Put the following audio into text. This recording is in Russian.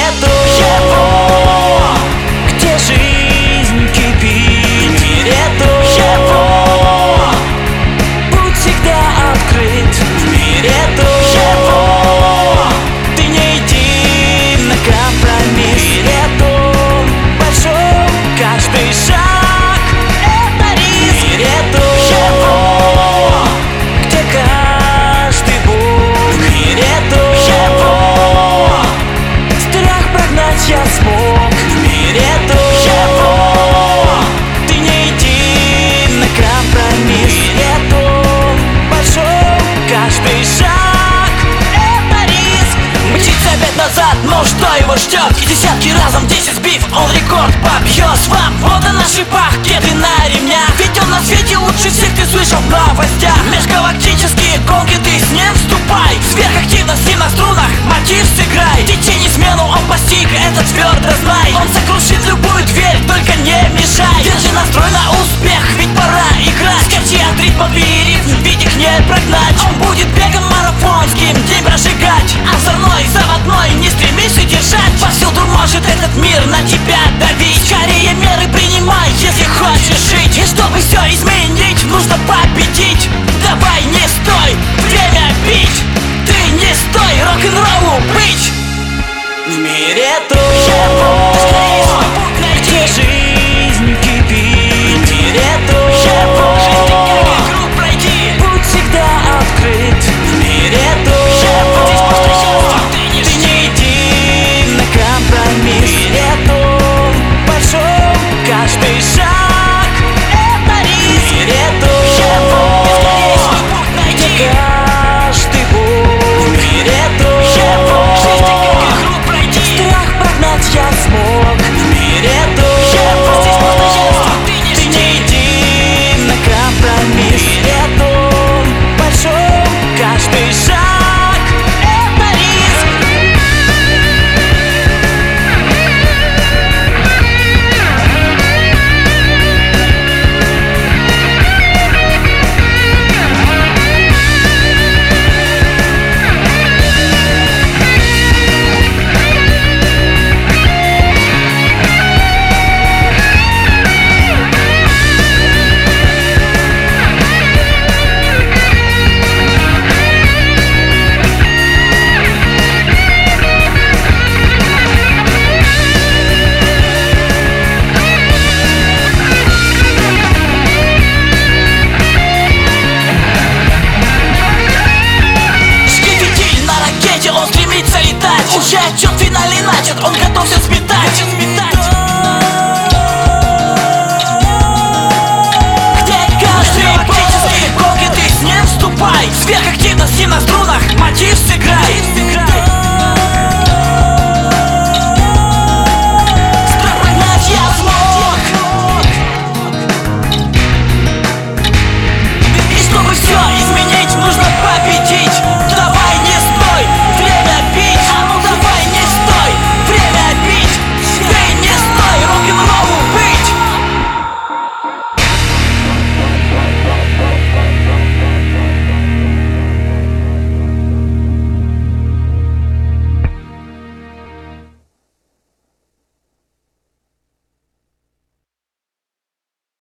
нету его, где жизнь кипит. В мире нету его, путь всегда открыт. В мире нету его, ты не иди на компромисс. В мире нету большой каждый шаг это риск. В мире нету его, где каждый бой. В мире нету его, страх прогнать я смог. В мире нету его, ты не иди на компромисс. В мире нету большой каждый шаг это риск. Мчится опять назад, но что его ждет? Десятки разом 10 сбив, он рекорд побьет. Свобода на шипах, кеды на ремнях. Ведь он на свете лучше всех, ты слышал в новостях. Межгалактические гонки, ты с ним вступай. Сверхактивно с ним на струнах, мотив сыграй. Течение смену он постиг, это твердо знай. Он сокрушит любую дверь, только не мешай. Держи настрой на успех, ведь пора играть. Скачи от ритма и ритм, ведь их не прогнать. Он будет бегом марафонским день прожигать. Озорной, заводной, не стремись удержать. Повсюду может этот мир на тебя давить. Скорее меры принимай, если хочешь жить. И чтобы все изменить, нужно победить. Давай, не стой, время бить. Ты не стой, рок-н-роллу быть. В мире